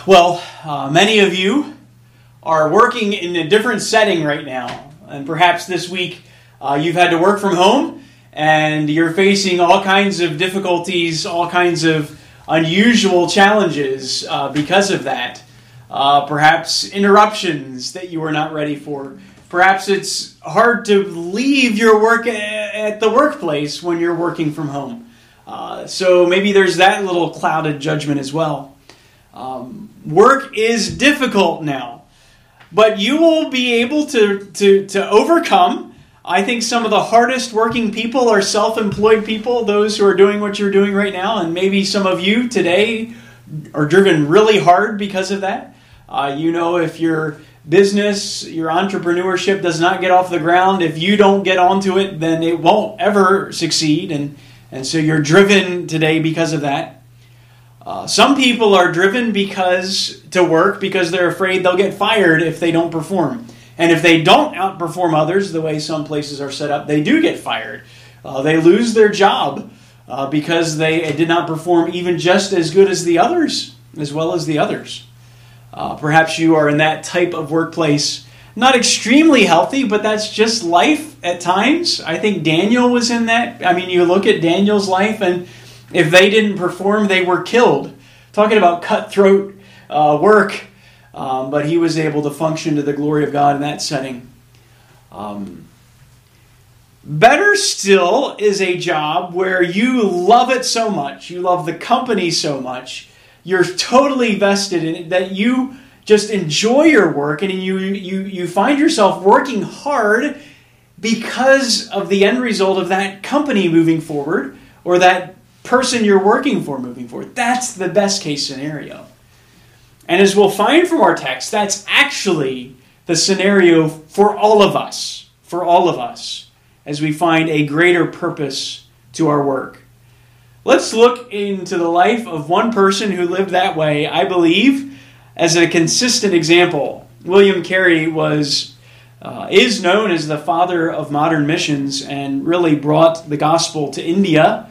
Many of you are working in a different setting right now. And perhaps this week you've had to work from home and you're facing all kinds of difficulties, all kinds of unusual challenges because of that. Perhaps interruptions that you were not ready for. Perhaps it's hard to leave your work at the workplace when you're working from home. So maybe there's that little clouded judgment as well. Work is difficult now, but you will be able to overcome. I think some of the hardest working people are self-employed people, those who are doing what you're doing right now, and maybe some of you today are driven really hard because of that. If your business, your entrepreneurship does not get off the ground, if you don't get onto it, then it won't ever succeed, and so you're driven today because of that. Some people are driven to work because they're afraid they'll get fired if they don't perform. And if they don't outperform others the way some places are set up, they do get fired. They lose their job because they did not perform even just as good as the others, as well as the others. Perhaps you are in that type of workplace. Not extremely healthy, but that's just life at times. I think Daniel was in that. I mean, you look at Daniel's life, and if they didn't perform, they were killed. Talking about cutthroat work, but he was able to function to the glory of God in that setting. Better still is a job where you love it so much, you love the company so much, you're totally vested in it, that you just enjoy your work, and you find yourself working hard because of the end result of that company moving forward, or that person you're working for moving forward. That's the best case scenario. And as we'll find from our text, that's actually the scenario for all of us, as we find a greater purpose to our work. Let's look into the life of one person who lived that way, I believe, as a consistent example. William Carey is known as the father of modern missions and really brought the gospel to India,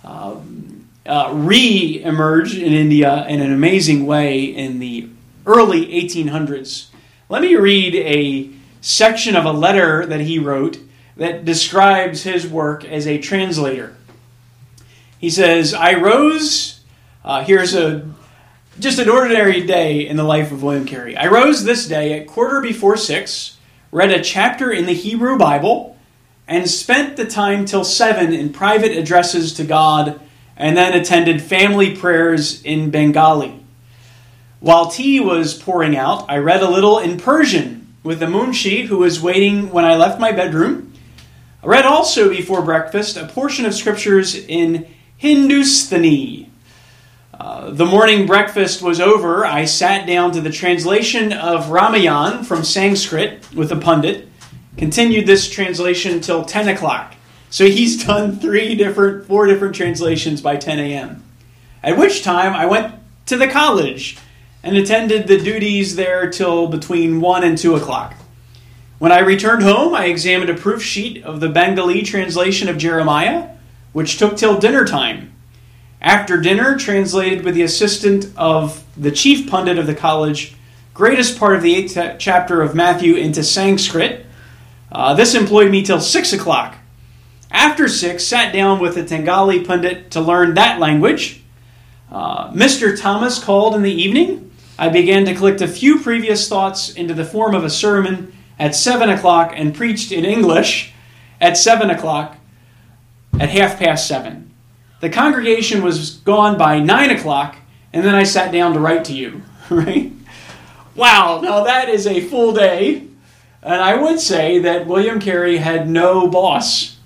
re-emerged in India in an amazing way in the early 1800s. Let me read a section of a letter that he wrote that describes his work as a translator. He says, I rose, here's just an ordinary day in the life of William Carey. I rose this day at 6:15, read a chapter in the Hebrew Bible, and spent the time till 7 in private addresses to God, and then attended family prayers in Bengali. While tea was pouring out, I read a little in Persian with the Munshi, who was waiting when I left my bedroom. I read also before breakfast a portion of scriptures in Hindustani. The morning breakfast was over. I sat down to the translation of Ramayana from Sanskrit with a pundit. Continued this translation till 10 o'clock. So he's done 4 different translations by 10 a.m. At which time I went to the college and attended the duties there till between 1 and 2 o'clock. When I returned home, I examined a proof sheet of the Bengali translation of Jeremiah, which took till dinner time. After dinner, translated with the assistance of the chief pundit of the college, greatest part of the 8th chapter of Matthew into Sanskrit. This employed me till 6 o'clock. After 6, sat down with the Tengali pundit to learn that language. Mr. Thomas called in the evening. I began to collect a few previous thoughts into the form of a sermon at 7 o'clock and preached in English at 7 o'clock at 7:30. The congregation was gone by 9 o'clock, and then I sat down to write to you. Right? Wow, now that is a full day. And I would say that William Carey had no boss.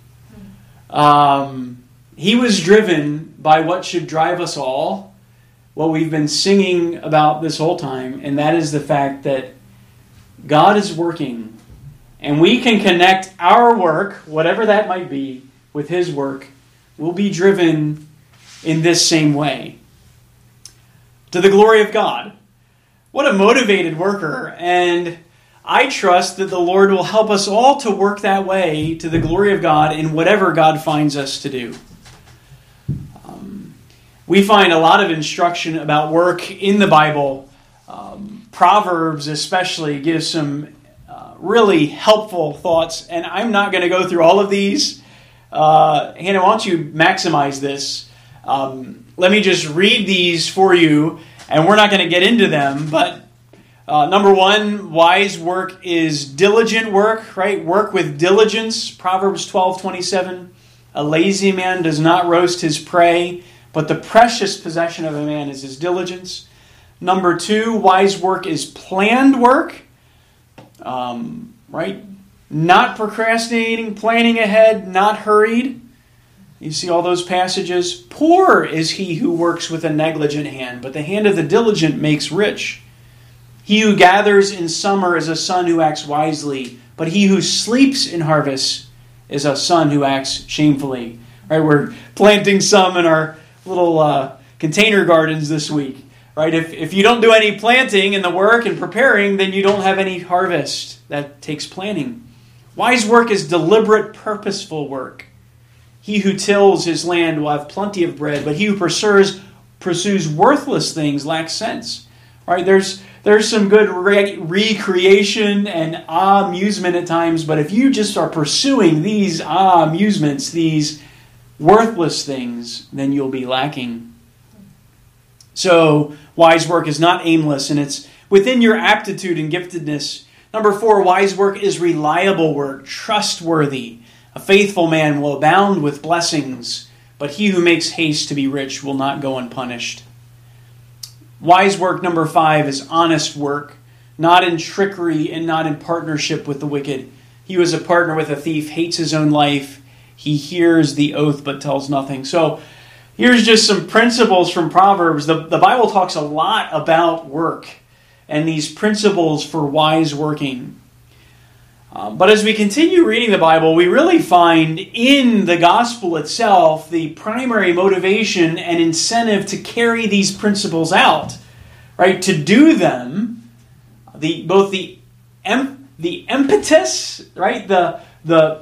He was driven by what should drive us all, what we've been singing about this whole time, and that is the fact that God is working, and we can connect our work, whatever that might be, with His work. We'll be driven in this same way. To the glory of God. What a motivated worker, and I trust that the Lord will help us all to work that way to the glory of God in whatever God finds us to do. We find a lot of instruction about work in the Bible. Proverbs especially gives some really helpful thoughts, and I'm not going to go through all of these. Hannah, why don't you maximize this? Let me just read these for you, and we're not going to get into them, but number one, wise work is diligent work, right? Work with diligence, Proverbs 12:27. A lazy man does not roast his prey, but the precious possession of a man is his diligence. Number two, wise work is planned work, right? Not procrastinating, planning ahead, not hurried. You see all those passages. Poor is he who works with a negligent hand, but the hand of the diligent makes rich. He who gathers in summer is a son who acts wisely, but he who sleeps in harvest is a son who acts shamefully. Right? We're planting some in our little container gardens this week. Right? If you don't do any planting in the work and preparing, then you don't have any harvest. That takes planning. Wise work is deliberate, purposeful work. He who tills his land will have plenty of bread, but he who pursues worthless things lacks sense. Right? There's some good recreation and amusement at times, but if you just are pursuing these amusements, these worthless things, then you'll be lacking. So, wise work is not aimless, and it's within your aptitude and giftedness. Number four, wise work is reliable work, trustworthy. A faithful man will abound with blessings, but he who makes haste to be rich will not go unpunished. Wise work, number five, is honest work, not in trickery and not in partnership with the wicked. He who is a partner with a thief hates his own life. He hears the oath but tells nothing. So here's just some principles from Proverbs. The Bible talks a lot about work and these principles for wise working. But as we continue reading the Bible, we really find in the gospel itself the primary motivation and incentive to carry these principles out, right? To do them, both the impetus, right? The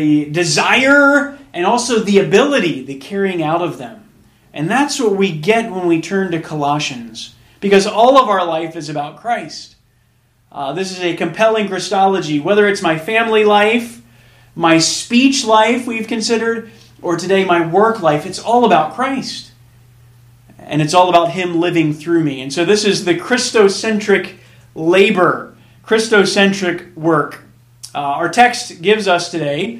desire and also the ability, the carrying out of them. And that's what we get when we turn to Colossians, because all of our life is about Christ. This is a compelling Christology, whether it's my family life, my speech life we've considered, or today my work life. It's all about Christ. And it's all about Him living through me. And so this is the Christocentric labor, Christocentric work. Our text gives us today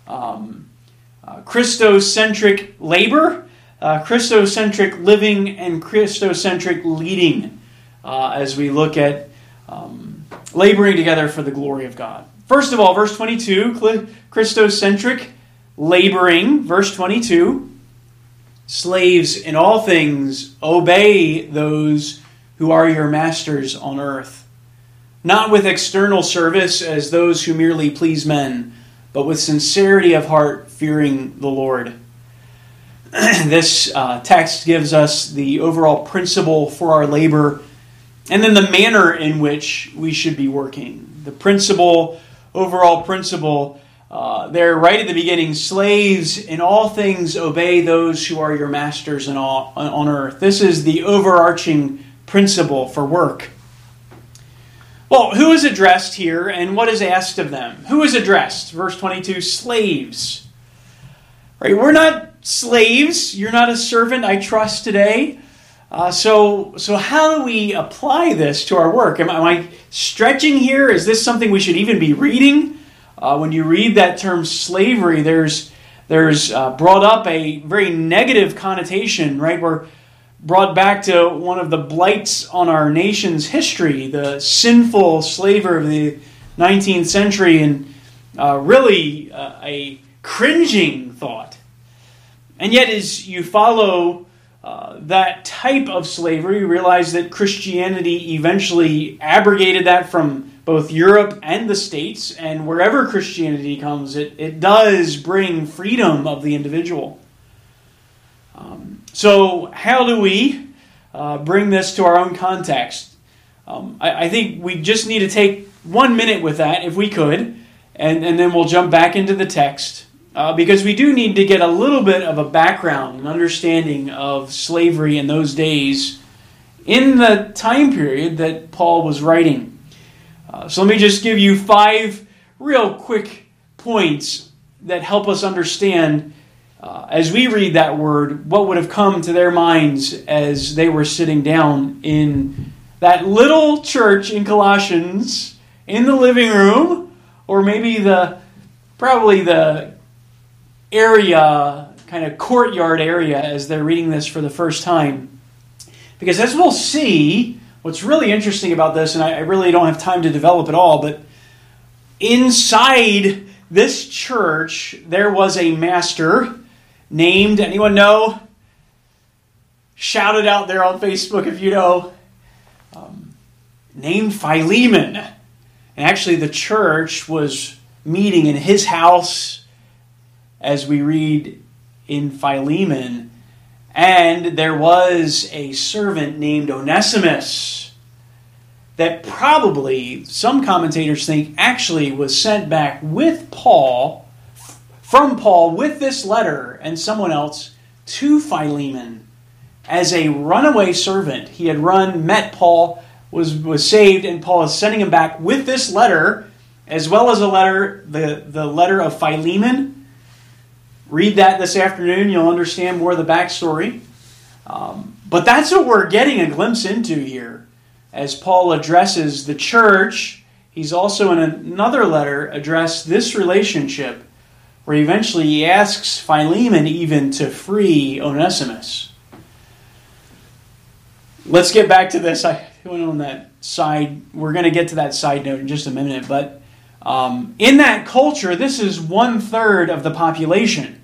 Christocentric labor, Christocentric living, and Christocentric leading as we look at laboring together for the glory of God. First of all, verse 22, Christocentric laboring. Verse 22, slaves in all things obey those who are your masters on earth, not with external service as those who merely please men, but with sincerity of heart, fearing the Lord. This text gives us the overall principle for our labor, and then the manner in which we should be working. The principle, overall principle, there right at the beginning, slaves in all things obey those who are your masters on earth. This is the overarching principle for work. Well, who is addressed here and what is asked of them? Who is addressed? Verse 22, slaves. Right, we're not slaves. You're not a servant, I trust, today. So how do we apply this to our work? Am I stretching here? Is this something we should even be reading? When you read that term slavery, there's brought up a very negative connotation, right? We're brought back to one of the blights on our nation's history, the sinful slavery of the 19th century, and really a cringing thought. And yet as you follow that type of slavery, you realize that Christianity eventually abrogated that from both Europe and the States, and wherever Christianity comes, it does bring freedom of the individual. So how do we bring this to our own context? I think we just need to take 1 minute with that, if we could, and then we'll jump back into the text. Because we do need to get a little bit of a background and understanding of slavery in those days in the time period that Paul was writing. So let me just give you 5 real quick points that help us understand, as we read that word, what would have come to their minds as they were sitting down in that little church in Colossians, in the living room, or maybe probably the area, kind of courtyard area, as they're reading this for the first time. Because as we'll see, what's really interesting about this, and I really don't have time to develop it all, but inside this church, there was a master named, anyone know? Shout it out there on Facebook if you know. Named Philemon. And actually the church was meeting in his house, as we read in Philemon. And there was a servant named Onesimus that probably, some commentators think, actually was sent back with Paul, from Paul, with this letter and someone else to Philemon as a runaway servant. He had met Paul, was saved, and Paul is sending him back with this letter, as well as a letter, the letter of Philemon. Read that this afternoon. You'll understand more of the backstory. But that's what we're getting a glimpse into here. As Paul addresses the church, he's also in another letter addressed this relationship, where eventually he asks Philemon even to free Onesimus. Let's get back to this. I went on that side. We're going to get to that side note in just a minute. But in that culture, this is 1/3 of the population.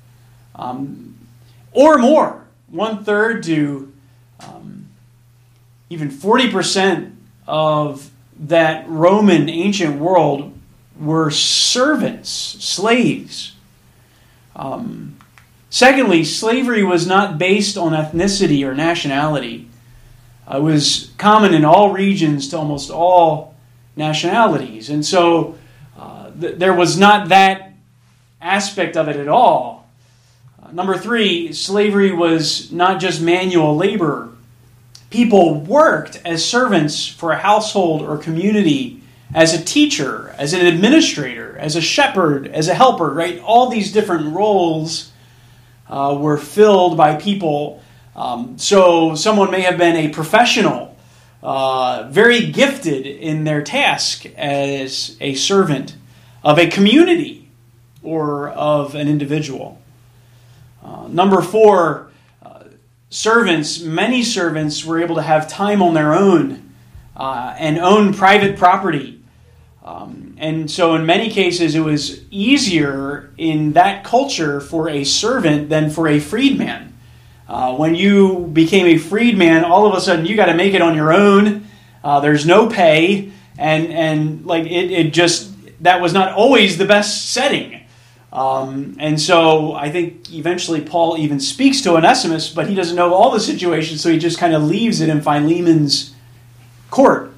Or more. 1/3 to even 40% of that Roman ancient world were servants, slaves. Secondly, slavery was not based on ethnicity or nationality. It was common in all regions to almost all nationalities. And so there was not that aspect of it at all. Number 3, slavery was not just manual labor. People worked as servants for a household or community, as a teacher, as an administrator, as a shepherd, as a helper, right? All these different roles were filled by people. So someone may have been a professional, very gifted in their task as a servant of a community or of an individual. Number 4, many servants were able to have time on their own and own private property. And so in many cases it was easier in that culture for a servant than for a freedman. When you became a freedman, all of a sudden you got to make it on your own. There's no pay, and like it just, that was not always the best setting. And so I think eventually Paul even speaks to Onesimus, but he doesn't know all the situations, so he just kind of leaves it in Philemon's court.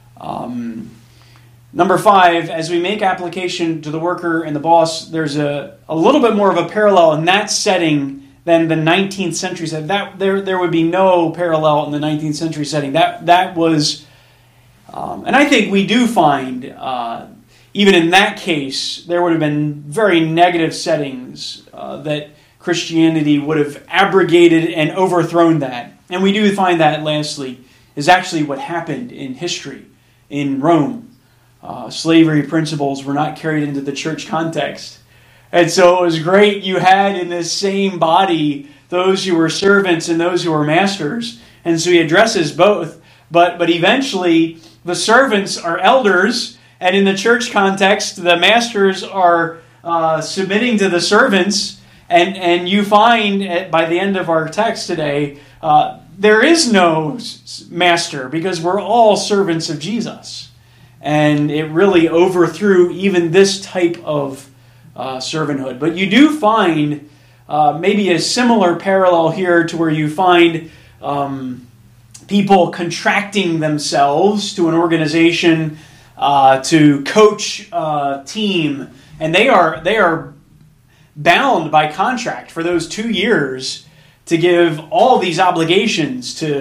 Number 5, as we make application to the worker and the boss, there's a little bit more of a parallel in that setting than the 19th century setting. There would be no parallel in the 19th century setting. That was, and I think we do find, even in that case, there would have been very negative settings that Christianity would have abrogated and overthrown that. And we do find that, lastly, is actually what happened in history in Rome. Slavery principles were not carried into the church context. And so it was great you had in this same body those who were servants and those who were masters. And so he addresses both. But eventually the servants are elders, and in the church context the masters are submitting to the servants. And you find by the end of our text today, there is no master because we're all servants of Jesus. And it really overthrew even this type of servanthood. But you do find maybe a similar parallel here to where you find people contracting themselves to an organization to coach a team. And they are bound by contract for those 2 years to give all these obligations to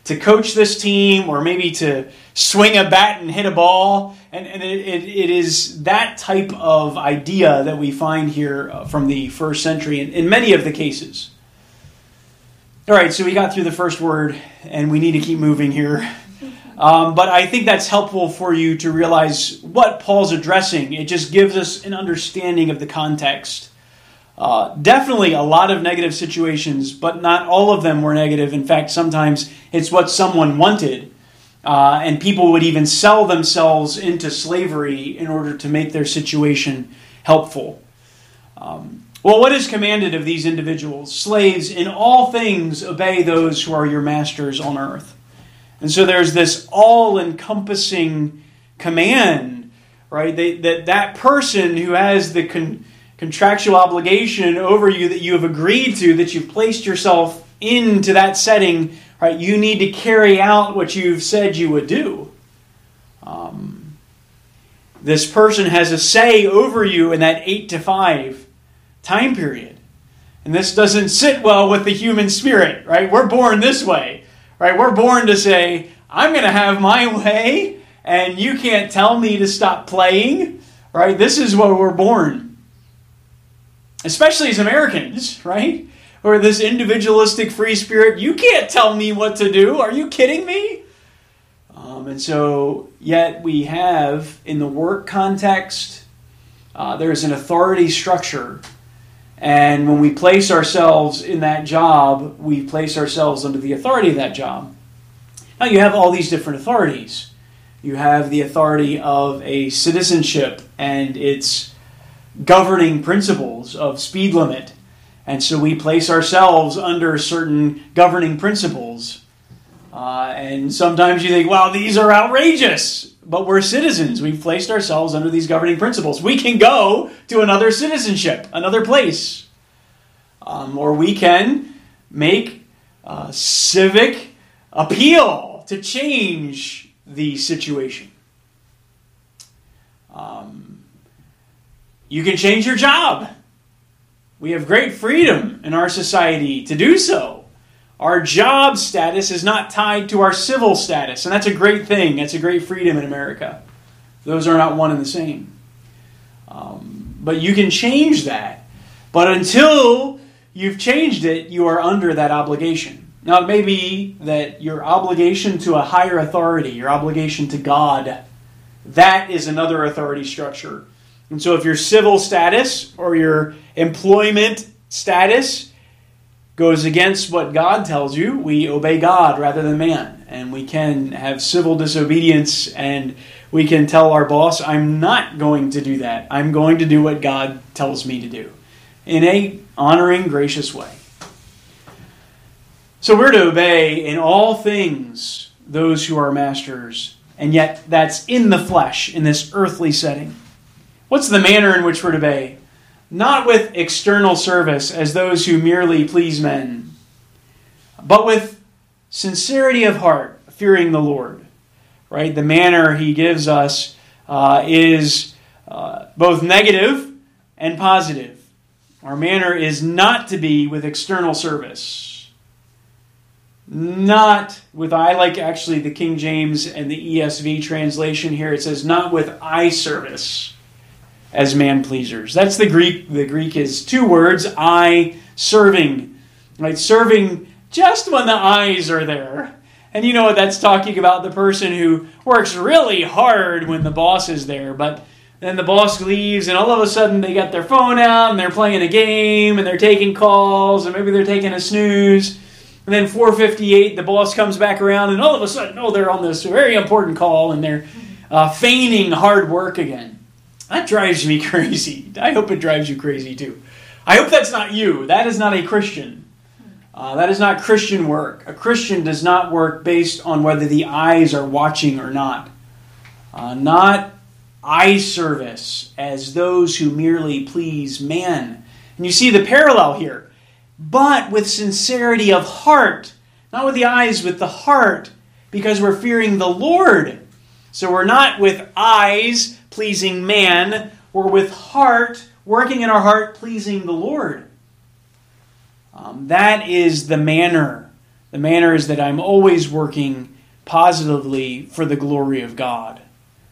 to coach this team or maybe to swing a bat and hit a ball. And it is that type of idea that we find here from the first century in many of the cases. All right, so we got through the first word, and we need to keep moving here. But I think that's helpful for you to realize what Paul's addressing. It just gives us an understanding of the context. Definitely a lot of negative situations, but not all of them were negative. In fact, sometimes it's what someone wanted. And people would even sell themselves into slavery in order to make their situation helpful. Well, what is commanded of these individuals? Slaves, in all things obey those who are your masters on earth. And so there's this all-encompassing command, right? That person who has the contractual obligation over you that you have agreed to, that you've placed yourself into that setting, right? You need to carry out what you've said you would do. This person has a say over you in that 8 to 5 time period. And this doesn't sit well with the human spirit, right? We're born this way, right? We're born to say, I'm going to have my way, and you can't tell me to stop playing, right? This is where we're born. Especially as Americans, right? Or this individualistic free spirit, you can't tell me what to do. Are you kidding me? And so, yet we have, in the work context, there's an authority structure. And when we place ourselves in that job, we place ourselves under the authority of that job. Now you have all these different authorities. You have the authority of a citizenship and its governing principles of speed limit. And so we place ourselves under certain governing principles. And sometimes you think, well, these are outrageous. But we're citizens. We've placed ourselves under these governing principles. We can go to another citizenship, another place. Or we can make civic appeal to change the situation. You can change your job. We have great freedom in our society to do so. Our job status is not tied to our civil status, and that's a great thing. That's a great freedom in America. Those are not one and the same. But you can change that. But until you've changed it, you are under that obligation. Now, it may be that your obligation to a higher authority, your obligation to God, that is another authority structure. And so if your civil status or your employment status goes against what God tells you, we obey God rather than man. And we can have civil disobedience, and we can tell our boss, I'm not going to do that. I'm going to do what God tells me to do in a honoring, gracious way. So we're to obey in all things those who are masters, and yet that's in the flesh, in this earthly setting. What's the manner in which we're to obey? Not with external service as those who merely please men, but with sincerity of heart, fearing the Lord. Right? The manner he gives us is both negative and positive. Our manner is not to be with external service. Not with, I like actually the King James and the ESV translation here. It says, not with eye service as man pleasers. That's the Greek. The Greek is 2 words, eye serving. Right? Serving just when the eyes are there. And you know what that's talking about, the person who works really hard when the boss is there, but then the boss leaves and all of a sudden they got their phone out and they're playing a game and they're taking calls and maybe they're taking a snooze. And then 4:58, the boss comes back around and all of a sudden, they're on this very important call and they're feigning hard work again. That drives me crazy. I hope it drives you crazy too. I hope that's not you. That is not a Christian. That is not Christian work. A Christian does not work based on whether the eyes are watching or not. Not eye service as those who merely please man. And you see the parallel here. But with sincerity of heart. Not with the eyes, with the heart. Because we're fearing the Lord. So we're not with eyes pleasing man. We're with heart, working in our heart, pleasing the Lord. That is the manner The manner is that I'm always working positively for the glory of God.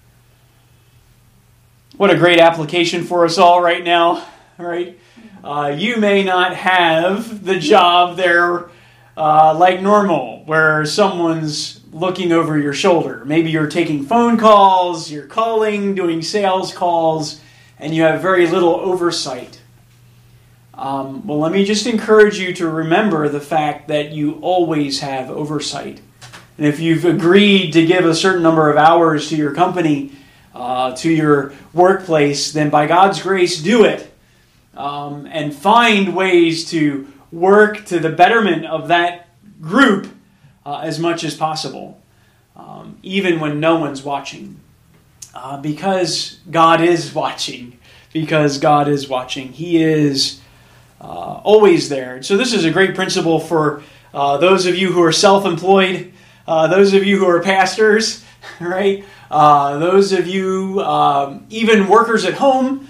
What a great application for us all right now, right? You may not have the job there like normal, where someone's looking over your shoulder. Maybe you're taking phone calls, you're calling, doing sales calls, and you have very little oversight. Well, let me just encourage you to remember the fact that you always have oversight. And if you've agreed to give a certain number of hours to your company, to your workplace, then by God's grace, do it. And find ways to work to the betterment of that group as much as possible, even when no one's watching. Because God is watching. Because God is watching. He is always there. So this is a great principle for those of you who are self-employed, those of you who are pastors, right? Those of you, even workers at home.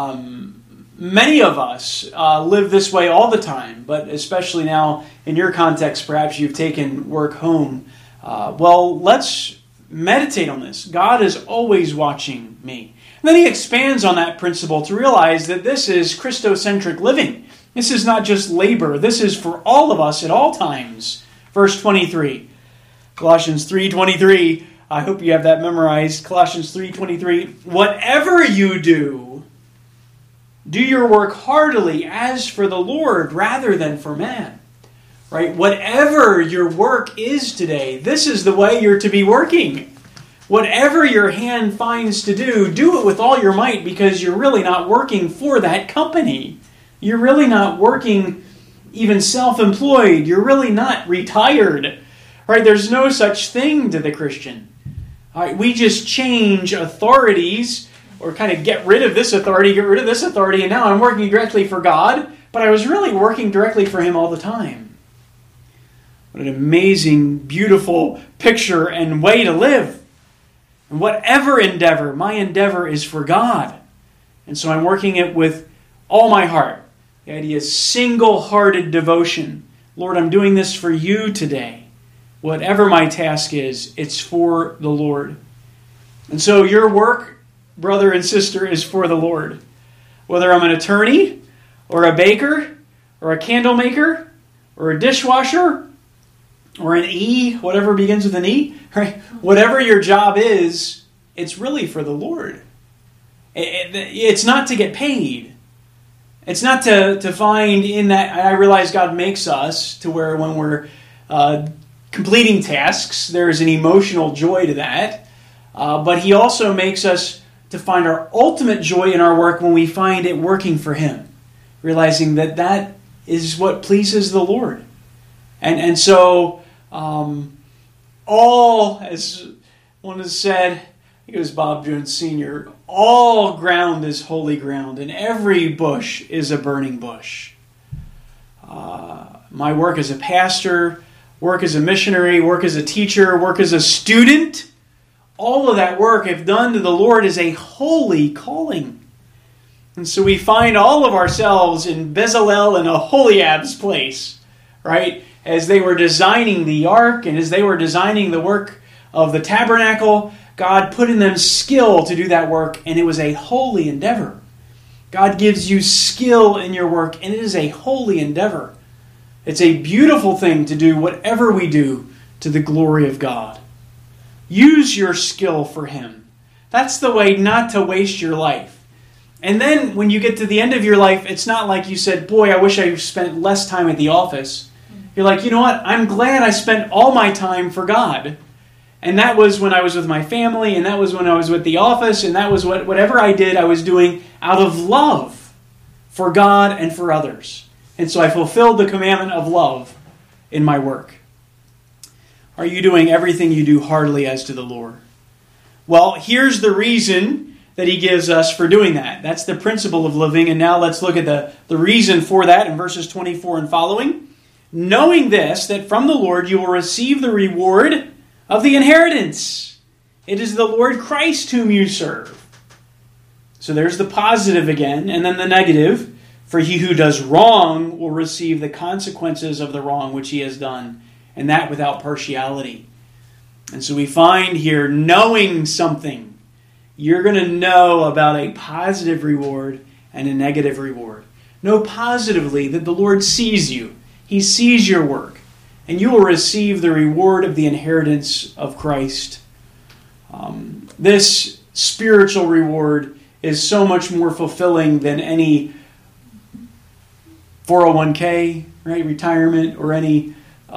Many of us live this way all the time, but especially now in your context, perhaps you've taken work home. Well, let's meditate on this. God is always watching me. And then he expands on that principle to realize that this is Christocentric living. This is not just labor. This is for all of us at all times. Verse 23, Colossians 3:23. I hope you have that memorized. Colossians 3:23. Whatever you do your work heartily as for the Lord rather than for man. Right? Whatever your work is today, this is the way you're to be working. Whatever your hand finds to do it with all your might, because you're really not working for that company. You're really not working even self-employed. You're really not retired. Right? There's no such thing to the Christian. All right, we just change authorities, or kind of get rid of this authority, get rid of this authority, and now I'm working directly for God, but I was really working directly for Him all the time. What an amazing, beautiful picture and way to live. And whatever endeavor, my endeavor is for God. And so I'm working it with all my heart. The idea is single-hearted devotion. Lord, I'm doing this for you today. Whatever my task is, it's for the Lord. And so your work, brother and sister, is for the Lord. Whether I'm an attorney, or a baker, or a candle maker, or a dishwasher, or an E, whatever begins with an E, right? Whatever your job is, it's really for the Lord. It's not to get paid. It's not to find in that. I realize God makes us to where when we're completing tasks, there's an emotional joy to that. But He also makes us to find our ultimate joy in our work when we find it working for Him, realizing that that is what pleases the Lord. And so, all, as one has said, I think it was Bob Jones Sr., all ground is holy ground, and every bush is a burning bush. My work as a pastor, work as a missionary, work as a teacher, work as a student, all of that work, if done to the Lord, is a holy calling. And so we find all of ourselves in Bezalel and Aholiab's place, right? As they were designing the ark and as they were designing the work of the tabernacle, God put in them skill to do that work, and it was a holy endeavor. God gives you skill in your work, and it is a holy endeavor. It's a beautiful thing to do whatever we do to the glory of God. Use your skill for Him. That's the way not to waste your life. And then when you get to the end of your life, it's not like you said, boy, I wish I spent less time at the office. You're like, you know what? I'm glad I spent all my time for God. And that was when I was with my family, and that was when I was with the office, and that was whatever I did, I was doing out of love for God and for others. And so I fulfilled the commandment of love in my work. Are you doing everything you do heartily as to the Lord? Well, here's the reason that He gives us for doing that. That's the principle of living. And now let's look at the reason for that in verses 24 and following. Knowing this, that from the Lord you will receive the reward of the inheritance. It is the Lord Christ whom you serve. So there's the positive again, and then the negative. For he who does wrong will receive the consequences of the wrong which he has done. and that without partiality. And so we find here, knowing something, you're going to know about a positive reward and a negative reward. Know positively that the Lord sees you. He sees your work. And you will receive the reward of the inheritance of Christ. This spiritual reward is so much more fulfilling than any 401k, right, retirement, or any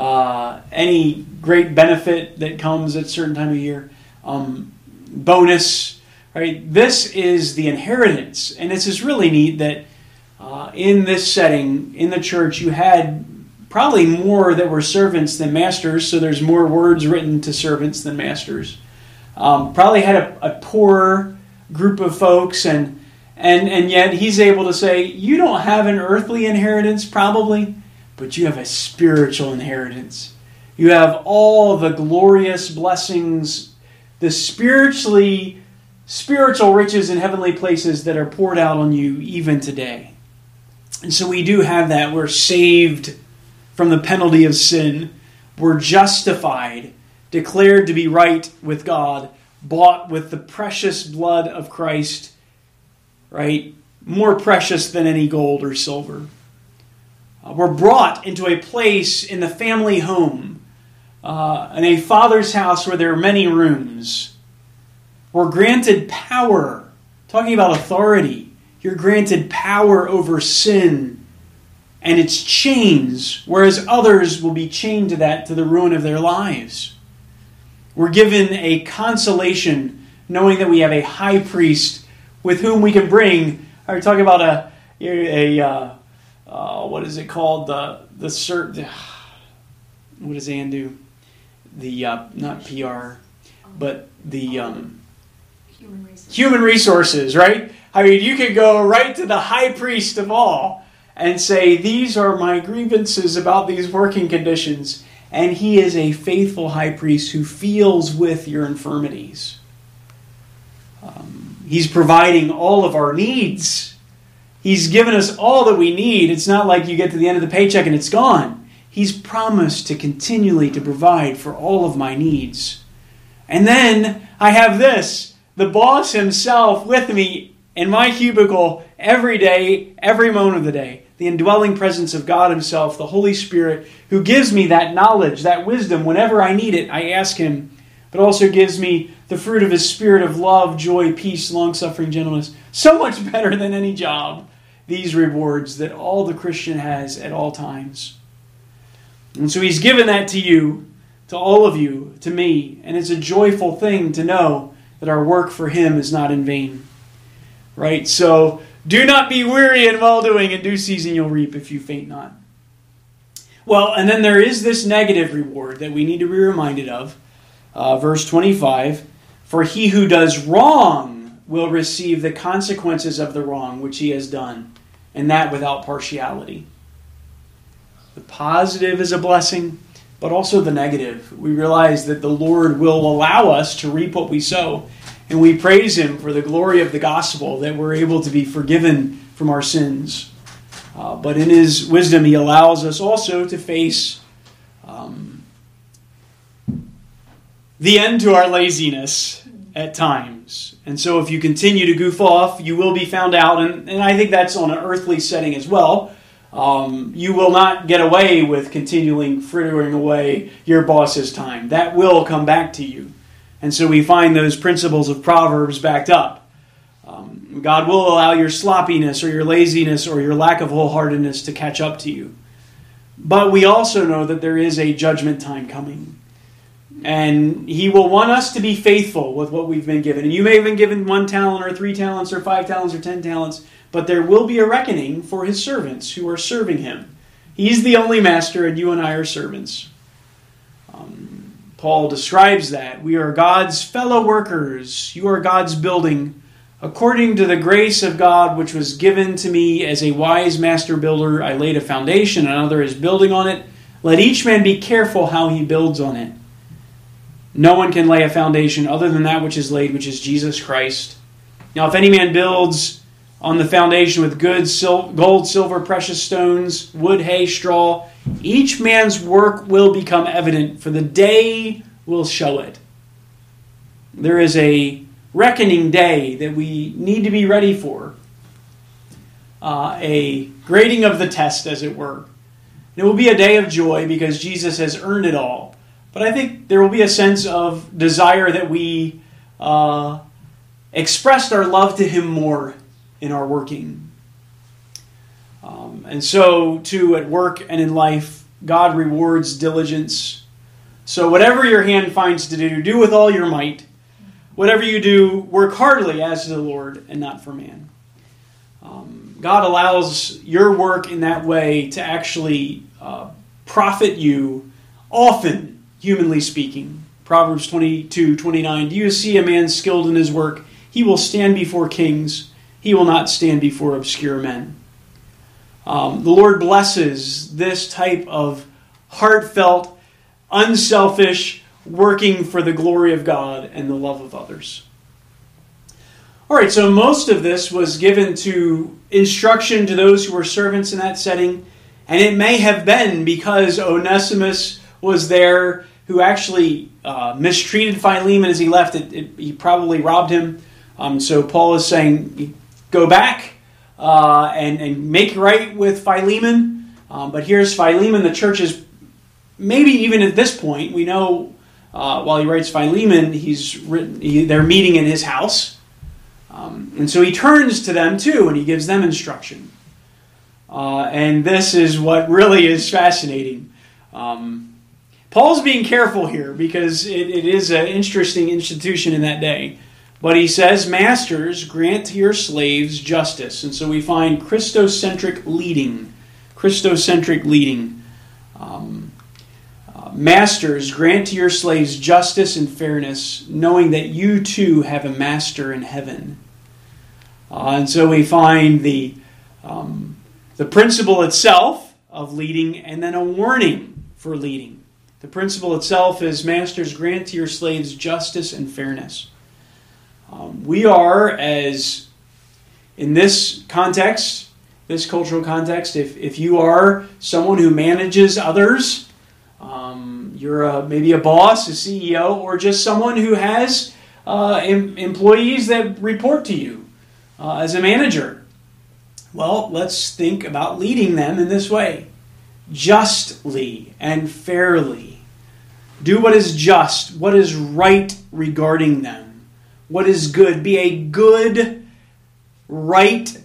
great benefit that comes at a certain time of year. Bonus, right? This is the inheritance. And this is really neat that in this setting, in the church, you had probably more that were servants than masters, so there's more words written to servants than masters. Probably had a poorer group of folks, and yet he's able to say, you don't have an earthly inheritance probably, but you have a spiritual inheritance. You have all the glorious blessings, the spiritual riches in heavenly places that are poured out on you even today. And so we do have that. We're saved from the penalty of sin. We're justified, declared to be right with God, bought with the precious blood of Christ, right? More precious than any gold or silver. We're brought into a place in the family home, in a father's house where there are many rooms. We're granted power. Talking about authority. You're granted power over sin and its chains, whereas others will be chained to that to the ruin of their lives. We're given a consolation knowing that we have a high priest with whom we can bring. Are we talking about what is it called? What does Ann do? Not PR, but the human resources, right? I mean, you could go right to the high priest of all and say, these are my grievances about these working conditions. And he is a faithful high priest who feels with your infirmities. He's providing all of our needs. He's given us all that we need. It's not like you get to the end of the paycheck and it's gone. He's promised to continually to provide for all of my needs. And then I have this, the boss himself with me in my cubicle every day, every moment of the day. The indwelling presence of God himself, the Holy Spirit, who gives me that knowledge, that wisdom. Whenever I need it, I ask him. But also gives me the fruit of his Spirit of love, joy, peace, long-suffering, gentleness. So much better than any job. These rewards that all the Christian has at all times. And so he's given that to you, to all of you, to me. And it's a joyful thing to know that our work for him is not in vain. Right? So do not be weary in well-doing. In due season you'll reap if you faint not. Well, and then there is this negative reward that we need to be reminded of. Verse 25. For he who does wrong will receive the consequences of the wrong which he has done, and that without partiality. The positive is a blessing, but also the negative. We realize that the Lord will allow us to reap what we sow. And we praise him for the glory of the gospel, that we're able to be forgiven from our sins. But in his wisdom, he allows us also to face the end to our laziness at times. And so if you continue to goof off, you will be found out. And I think that's on an earthly setting as well. You will not get away with continuing frittering away your boss's time. That will come back to you. And so we find those principles of Proverbs backed up. God will allow your sloppiness or your laziness or your lack of wholeheartedness to catch up to you. But we also know that there is a judgment time coming. And he will want us to be faithful with what we've been given. And you may have been given 1 talent or 3 talents or 5 talents or 10 talents. But there will be a reckoning for his servants who are serving him. He's the only master and you and I are servants. Paul describes that. We are God's fellow workers. You are God's building. According to the grace of God which was given to me as a wise master builder, I laid a foundation, another is building on it. Let each man be careful how he builds on it. No one can lay a foundation other than that which is laid, which is Jesus Christ. Now if any man builds on the foundation with gold, silver, precious stones, wood, hay, straw. Each man's work will become evident, for the day will show it. There is a reckoning day that we need to be ready for. A grading of the test, as it were. It will be a day of joy because Jesus has earned it all. But I think there will be a sense of desire that we expressed our love to Him more in our working. And so, too, at work and in life, God rewards diligence. So whatever your hand finds to do, do with all your might. Whatever you do, work heartily as to the Lord and not for man. God allows your work in that way to actually profit you, often, humanly speaking. Proverbs 22:29. Do you see a man skilled in his work? He will stand before kings. He will not stand before obscure men. The Lord blesses this type of heartfelt, unselfish working for the glory of God and the love of others. All right, so most of this was given to instruction to those who were servants in that setting, and it may have been because Onesimus was there, who actually mistreated Philemon as he left. He probably robbed him. So Paul is saying, go back and make right with Philemon. But here's Philemon. The church is, maybe even at this point, we know while he writes Philemon, they're meeting in his house. And so he turns to them too, and he gives them instruction. And this is what really is fascinating. Paul's being careful here because it is an interesting institution in that day. But he says, masters, grant to your slaves justice. And so we find Christocentric leading. Masters, grant to your slaves justice and fairness, knowing that you too have a master in heaven. And so we find the principle itself of leading and then a warning for leading. The principle itself is, masters, grant to your slaves justice and fairness. We are, as in this context, this cultural context, if you are someone who manages others, you're maybe a boss, a CEO, or just someone who has employees that report to you as a manager. Well, let's think about leading them in this way. Justly and fairly. Do what is just, what is right regarding them, what is good. Be a good, right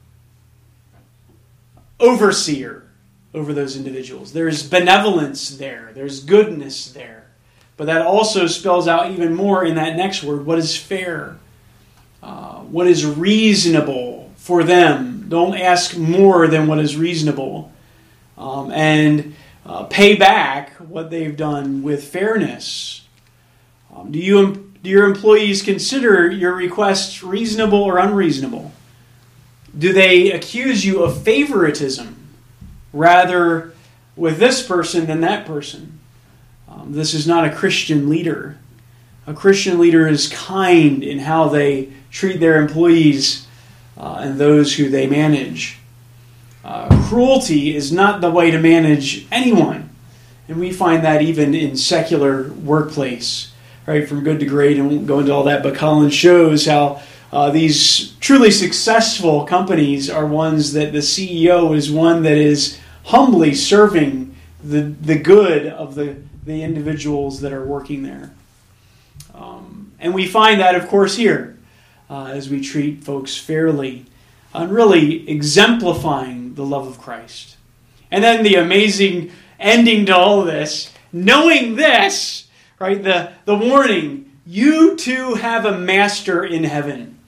overseer over those individuals. There's benevolence there. There's goodness there. But that also spells out even more in that next word, what is fair, what is reasonable for them. Don't ask more than what is reasonable. And pay back what they've done with fairness. Do your employees consider your requests reasonable or unreasonable? Do they accuse you of favoritism, rather with this person than that person? This is not a Christian leader. A Christian leader is kind in how they treat their employees and those who they manage. Cruelty is not the way to manage anyone. And we find that even in secular workplace, right? From Good to Great, and we won't go into all that, but Collins shows how these truly successful companies are ones that the CEO is one that is humbly serving the good of the individuals that are working there. And we find that, of course, here, as we treat folks fairly, and really exemplifying the love of Christ. And then the amazing ending to all of this, knowing this, right, the warning, you too have a master in heaven.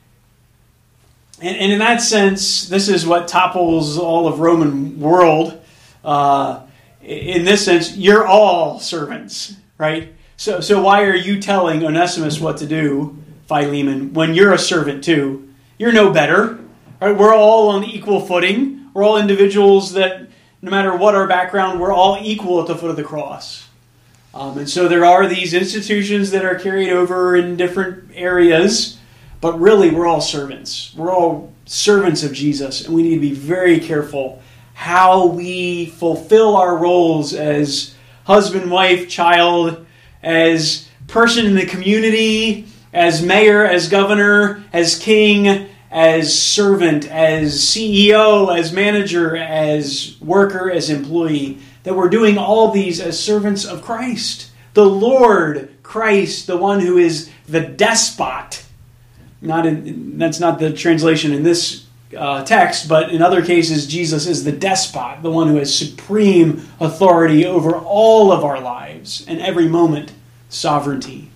And in that sense, this is what topples all of Roman world. In this sense, you're all servants, right? So why are you telling Onesimus what to do, Philemon, when you're a servant too? You're no better. Right? We're all on equal footing. We're all individuals that, no matter what our background, we're all equal at the foot of the cross. And so there are these institutions that are carried over in different areas, But really, we're all servants. We're all servants of Jesus, and we need to be very careful how we fulfill our roles as husband, wife, child, as person in the community, as mayor, as governor, as king, as servant, as CEO, as manager, as worker, as employee, that we're doing all these as servants of Christ. The Lord Christ, the one who is the despot. That's not the translation in this text, but in other cases, Jesus is the despot, the one who has supreme authority over all of our lives and every moment, sovereignty.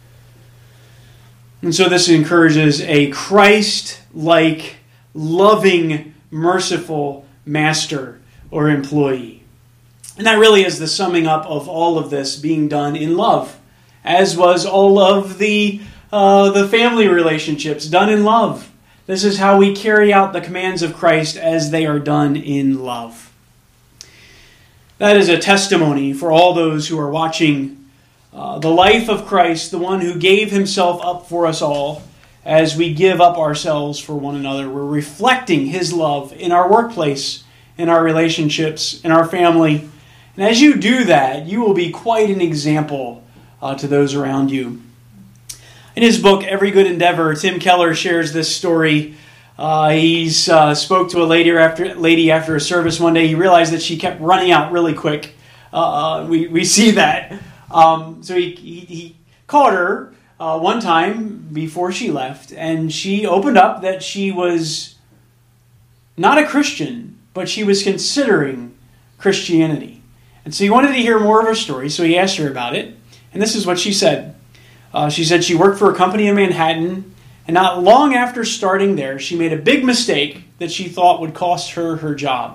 And so this encourages a Christ-like, loving, merciful master or employee. And that really is the summing up of all of this being done in love, as was all of the family relationships done in love. This is how we carry out the commands of Christ as they are done in love. That is a testimony for all those who are watching the life of Christ, the one who gave himself up for us all, as we give up ourselves for one another. We're reflecting his love in our workplace, in our relationships, in our family. And as you do that, you will be quite an example to those around you. In his book, Every Good Endeavor, Tim Keller shares this story. He spoke to a lady after a service one day. He realized that she kept running out really quick. We see that. So he called her one time before she left, and she opened up that she was not a Christian, but she was considering Christianity. And so he wanted to hear more of her story, so he asked her about it. And this is what she said. She said she worked for a company in Manhattan, and not long after starting there, she made a big mistake that she thought would cost her her job.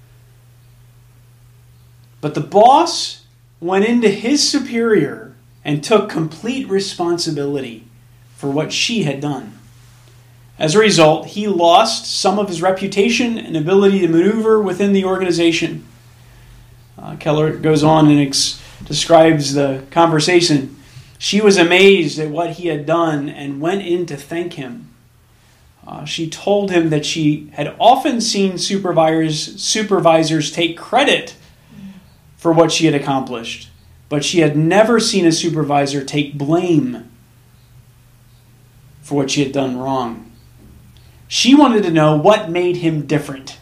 But the boss went into his superior and took complete responsibility for what she had done. As a result, he lost some of his reputation and ability to maneuver within the organization. Keller goes on and describes the conversation. She was amazed at what he had done and went in to thank him. She told him that she had often seen supervisors take credit for what she had accomplished, but she had never seen a supervisor take blame for what she had done wrong. She wanted to know what made him different.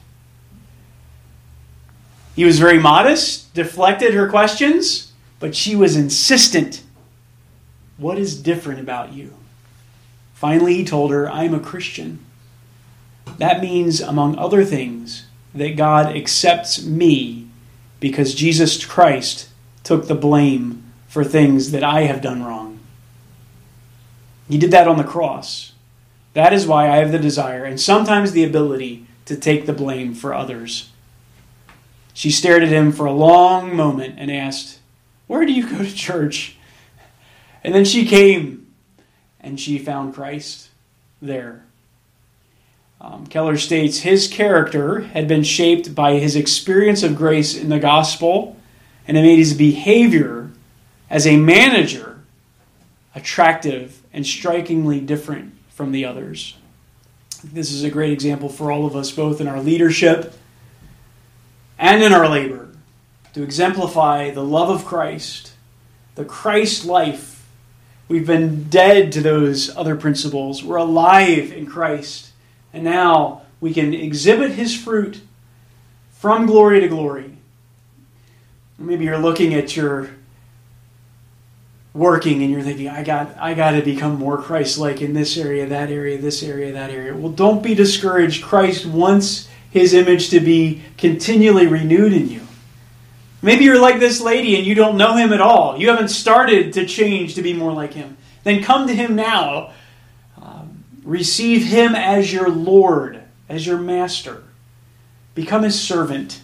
He was very modest, deflected her questions, but she was insistent. What is different about you? Finally, he told her, I'm a Christian. That means, among other things, that God accepts me because Jesus Christ took the blame for things that I have done wrong. He did that on the cross. That is why I have the desire and sometimes the ability to take the blame for others. She stared at him for a long moment and asked, where do you go to church? And then she came and she found Christ there. Keller states his character had been shaped by his experience of grace in the gospel, and it made his behavior as a manager attractive and strikingly different from the others. This is a great example for all of us, both in our leadership and in our labor, to exemplify the love of Christ, the Christ life. We've been dead to those other principles. We're alive in Christ. And now we can exhibit his fruit from glory to glory. Maybe you're looking at your working and you're thinking, I got to become more Christ-like in this area, that area, this area, that area. Well, don't be discouraged. Christ wants his image to be continually renewed in you. Maybe you're like this lady and you don't know him at all. You haven't started to change to be more like him. Then come to him now. Receive him as your Lord, as your master. Become his servant.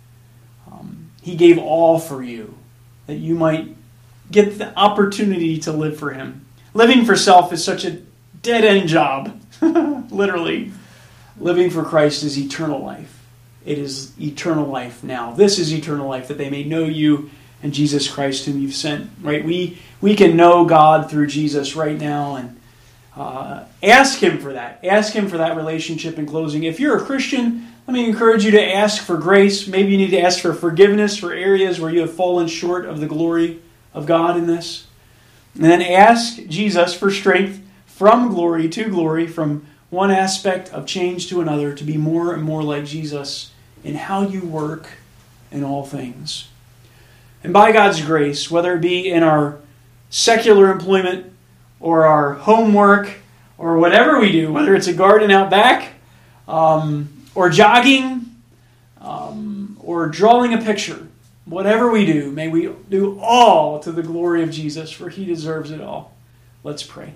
He gave all for you, that you might get the opportunity to live for him. Living for self is such a dead-end job. Literally. Living for Christ is eternal life. It is eternal life now. This is eternal life, that they may know you and Jesus Christ whom you've sent. Right? We can know God through Jesus right now, and Ask Him for that. Ask Him for that relationship in closing. If you're a Christian, let me encourage you to ask for grace. Maybe you need to ask for forgiveness for areas where you have fallen short of the glory of God in this. And then ask Jesus for strength from glory to glory, from one aspect of change to another, to be more and more like Jesus in how you work in all things. And by God's grace, whether it be in our secular employment or our homework or whatever we do, whether it's a garden out back or jogging or drawing a picture, whatever we do, may we do all to the glory of Jesus, for He deserves it all. Let's pray.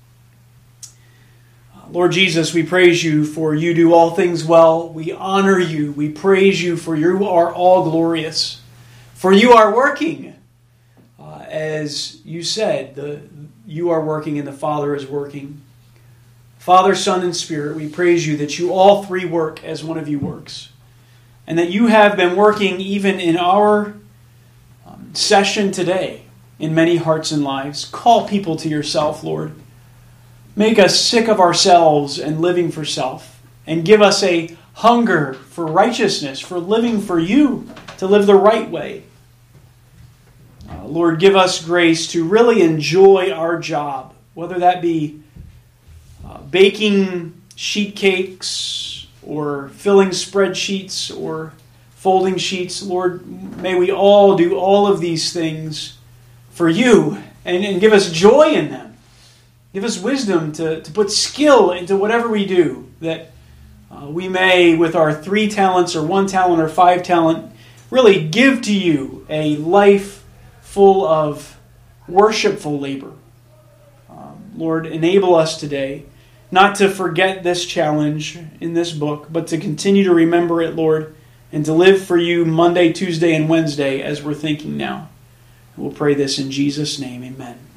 Lord Jesus, we praise You for You do all things well. We honor You. We praise You for You are all glorious. For You are working. As You said, You are working and the Father is working. Father, Son, and Spirit, we praise You that You all three work as one of You works. And that You have been working even in our session today in many hearts and lives. Call people to Yourself, Lord. Make us sick of ourselves and living for self. And give us a hunger for righteousness, for living for You, to live the right way. Lord, give us grace to really enjoy our job, whether that be baking sheet cakes or filling spreadsheets or folding sheets. Lord, may we all do all of these things for You and give us joy in them. Give us wisdom to put skill into whatever we do, that we may, with our 3 talents or 1 talent or 5 talent, really give to You a life full of worshipful labor. Lord, enable us today not to forget this challenge in this book, but to continue to remember it, Lord, and to live for You Monday, Tuesday, and Wednesday as we're thinking now. We'll pray this in Jesus' name. Amen.